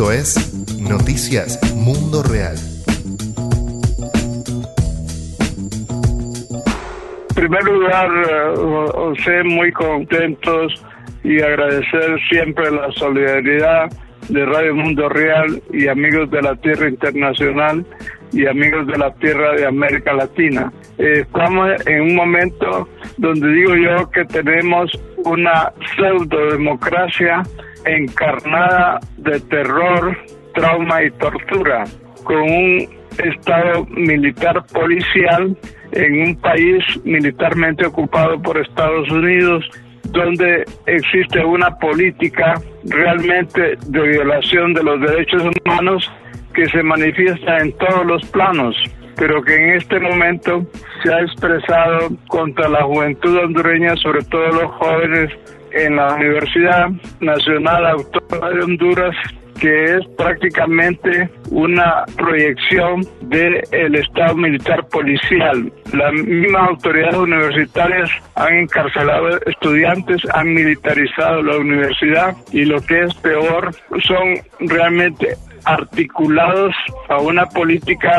Esto es Noticias Mundo Real. En primer lugar, José, muy contentos y agradecer siempre la solidaridad de Radio Mundo Real y amigos de la Tierra Internacional y amigos de la Tierra de América Latina. Estamos en un momento donde digo yo que tenemos una pseudo-democracia encarnada de terror, trauma y tortura, con un estado militar policial en un país militarmente ocupado por Estados Unidos, donde existe una política realmente de violación de los derechos humanos que se manifiesta en todos los planos, pero que en este momento se ha expresado contra la juventud hondureña, sobre todo los jóvenes en la Universidad Nacional Autónoma de Honduras, que es prácticamente una proyección del Estado militar policial. Las mismas autoridades universitarias han encarcelado estudiantes, han militarizado la universidad y lo que es peor, son realmente articulados a una política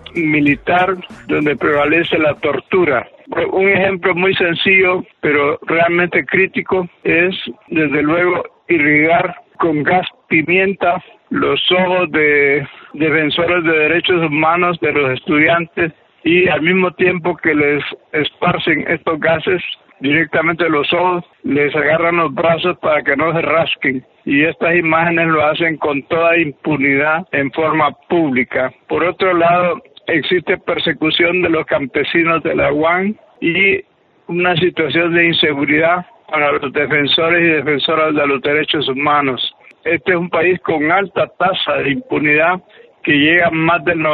militar donde prevalece la tortura. Un ejemplo muy sencillo, pero realmente crítico, es desde luego irrigar con gas pimienta los ojos de defensores de derechos humanos de los estudiantes y al mismo tiempo que les esparcen estos gases directamente los ojos, les agarran los brazos para que no se rasquen. Y estas imágenes lo hacen con toda impunidad en forma pública. Por otro lado, existe persecución de los campesinos de la UAN y una situación de inseguridad para los defensores y defensoras de los derechos humanos. Este es un país con alta tasa de impunidad que llega a más del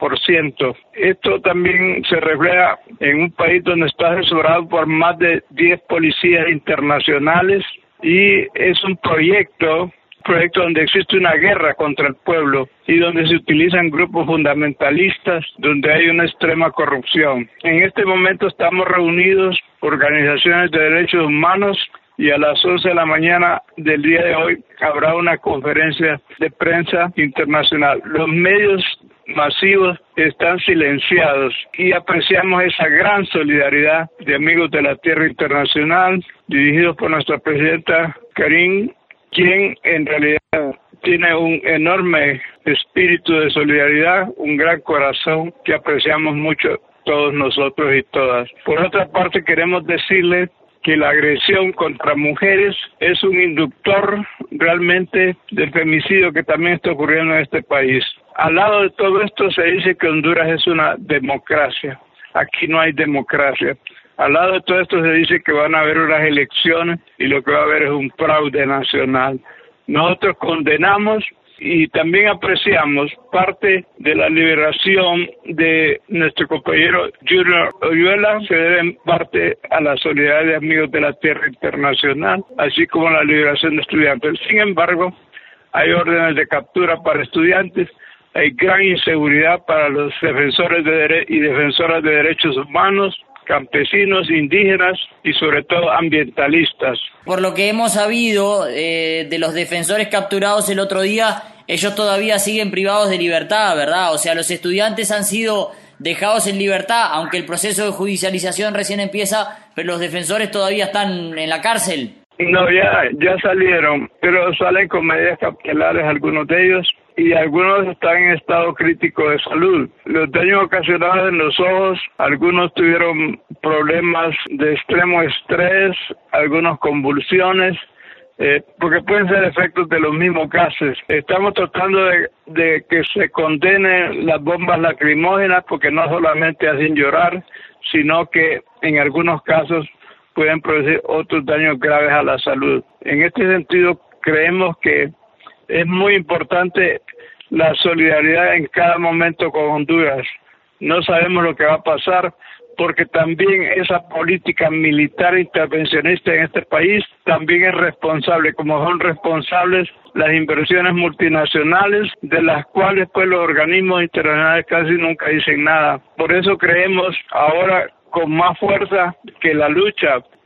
90%. Esto también se refleja en un país donde está asesorado por más de 10 policías internacionales y es un proyecto donde existe una guerra contra el pueblo y donde se utilizan grupos fundamentalistas, donde hay una extrema corrupción. En este momento estamos reunidos organizaciones de derechos humanos y a las 11 de la mañana del día de hoy habrá una conferencia de prensa internacional. Los medios masivos están silenciados y apreciamos esa gran solidaridad de amigos de la Tierra Internacional, dirigidos por nuestra presidenta Karim, quien en realidad tiene un enorme espíritu de solidaridad, un gran corazón que apreciamos mucho todos nosotros y todas. Por otra parte, queremos decirle que la agresión contra mujeres es un inductor realmente del femicidio que también está ocurriendo en este país. Al lado de todo esto se dice que Honduras es una democracia. Aquí no hay democracia. Al lado de todo esto se dice que van a haber unas elecciones y lo que va a haber es un fraude nacional. Nosotros condenamos y también apreciamos parte de la liberación de nuestro compañero Junior Oyuela, se debe en parte a la solidaridad de amigos de la Tierra Internacional, así como la liberación de estudiantes. Sin embargo, hay órdenes de captura para estudiantes, hay gran inseguridad para los defensores y defensoras de derechos humanos, campesinos, indígenas y sobre todo ambientalistas. Por lo que hemos sabido de los defensores capturados el otro día, ellos todavía siguen privados de libertad, ¿verdad? O sea, los estudiantes han sido dejados en libertad, aunque el proceso de judicialización recién empieza, pero los defensores todavía están en la cárcel. No, ya salieron, pero salen con medidas cautelares algunos de ellos y algunos están en estado crítico de salud. Los daños ocasionados en los ojos, algunos tuvieron problemas de extremo estrés, algunos convulsiones, porque pueden ser efectos de los mismos gases. Estamos tratando de que se condenen las bombas lacrimógenas porque no solamente hacen llorar, sino que en algunos casos pueden producir otros daños graves a la salud. En este sentido, creemos que es muy importante la solidaridad en cada momento con Honduras. No sabemos lo que va a pasar porque también esa política militar intervencionista en este país también es responsable, como son responsables las inversiones multinacionales, de las cuales pues los organismos internacionales casi nunca dicen nada. Por eso creemos ahora con más fuerza que la lucha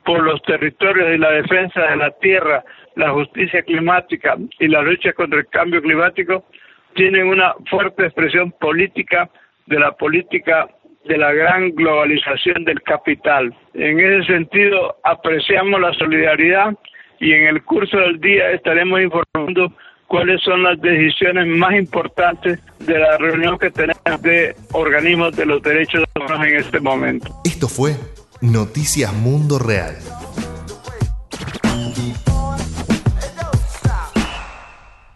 por los territorios y la defensa de la tierra, la justicia climática y la lucha contra el cambio climático tienen una fuerte expresión política de la gran globalización del capital. En ese sentido, apreciamos la solidaridad y en el curso del día estaremos informando cuáles son las decisiones más importantes de la reunión que tenemos de organismos de los derechos humanos en este momento. Esto fue Noticias Mundo Real.